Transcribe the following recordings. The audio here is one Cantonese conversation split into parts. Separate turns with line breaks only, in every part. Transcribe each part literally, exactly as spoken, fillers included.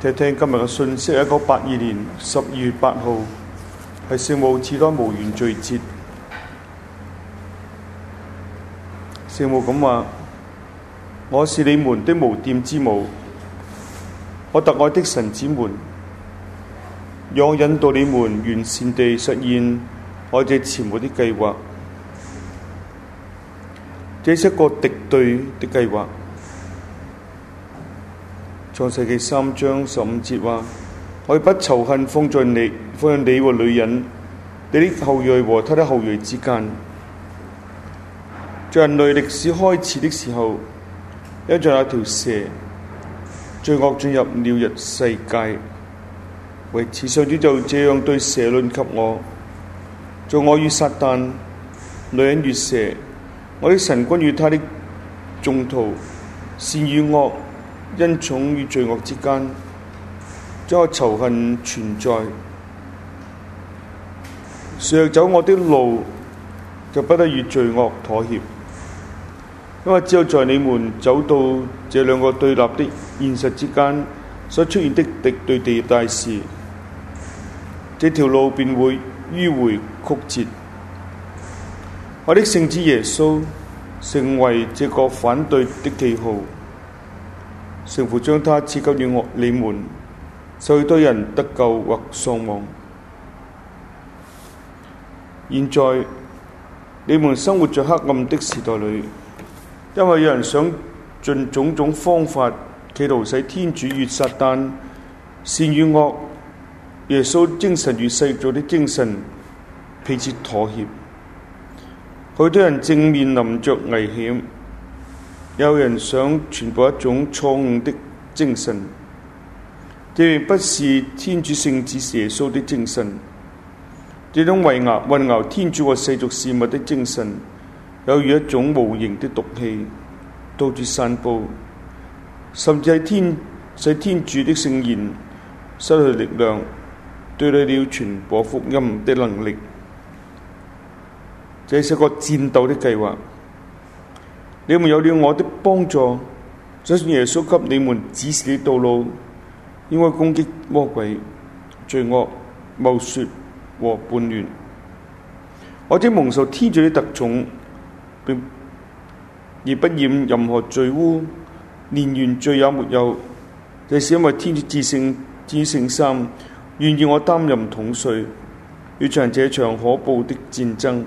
聽聽今日嘅信息，一九八二年十二月八號係聖母賜胎無原罪節。聖母咁話：我是你們的無玷之母，我特愛的神子們，讓我引導你們完善地實現我這慈母的計劃。這是一個敵對的計劃。創世記三章十五節話：我要把仇恨放在你，放在你和女人，你的後裔和他的後裔之間。在人類歷史開始的時候，因着那條蛇，罪惡進入了人世界。為此，上主就這樣對蛇論及我：做我與撒旦，女人與蛇，我的神君與他的眾徒，善與惡，恩寵與罪惡之間，將我仇恨存在。誰若走我的路，就不得與罪惡妥協。因為只有在你們走到這兩個對立的現實之間所出現的敵對地帶時，這條路便會迂迴曲折。我的聖子耶穌成為這個反對的記號，聖父將他賜給了我你們，使許多人得救或喪亡。現在你們生活在黑暗的時代裏，因為有人想盡種種方法企圖使天主與撒旦、善與惡、耶穌精神與世俗的精神彼此妥協。許多人正面臨着危險，有人想傳播一種錯誤的精神，這不是天主聖子耶穌的精神。這種混淆混淆天主和世俗事物的精神，有如一種無形的毒氣，到處散佈，甚至係天使天主的聖言失去力量，奪去了傳播福音的能力。這是個戰鬥的計劃。你們有了我的幫助，相信耶穌給你們指示的道路，應該攻擊魔鬼、罪惡、謬說和叛亂。或者蒙受天主的特寵，並而不染任何罪污，連原罪也沒有。這是因為天主至聖至聖三願意我擔任統帥，要場這場可怖的戰爭。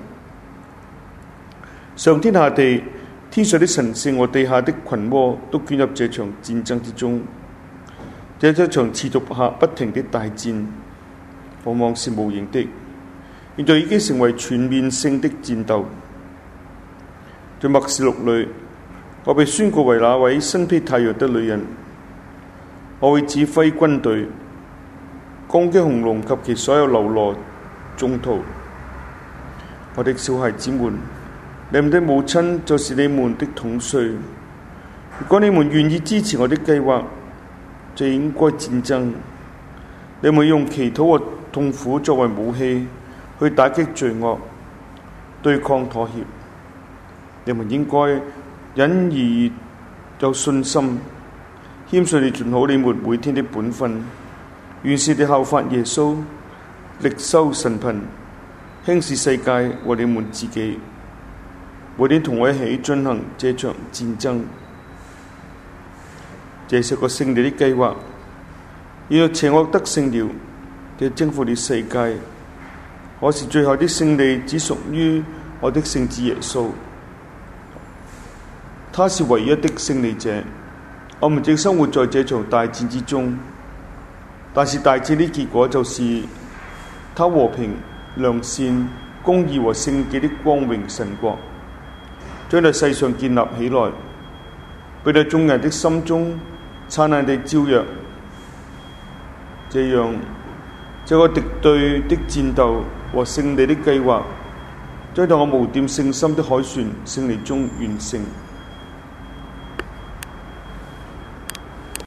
上天下地，天上的神聖和地下的群魔都捲入這場戰爭之中。這是一場持續下不停的大戰，往往是無形的，現在已經成為全面性的戰鬥。在默示錄裏，我被宣告為那位身披太陽的女人，我會指揮軍隊，攻擊紅龍及其所有流羅眾徒。我的小孩子們，你們的母親就是你們的統帥。如果你們願意支持我的計劃，就應該戰爭。你們用祈禱和痛苦作為武器，去打擊罪惡，對抗妥協。你們應該忍而有信心，謙遜地盡好你們每天的本分，完善地效法耶穌，力修神貧，輕視世界和你們自己。每天同我一起進行這場戰爭。這是個勝利的計劃。若邪惡得勝了，就征服了世界。可是最後的勝利只屬於我的聖子耶穌，他是唯一的勝利者。我們正生活在這場大戰之中，但是大戰的結果就是他和平、良善、公義和聖潔的光榮神國將在世上建立起來，並在眾人的心中燦爛地照耀。這樣，這個敵對的戰鬥和勝利的計劃將在我無玷聖心的凱旋勝利中完成。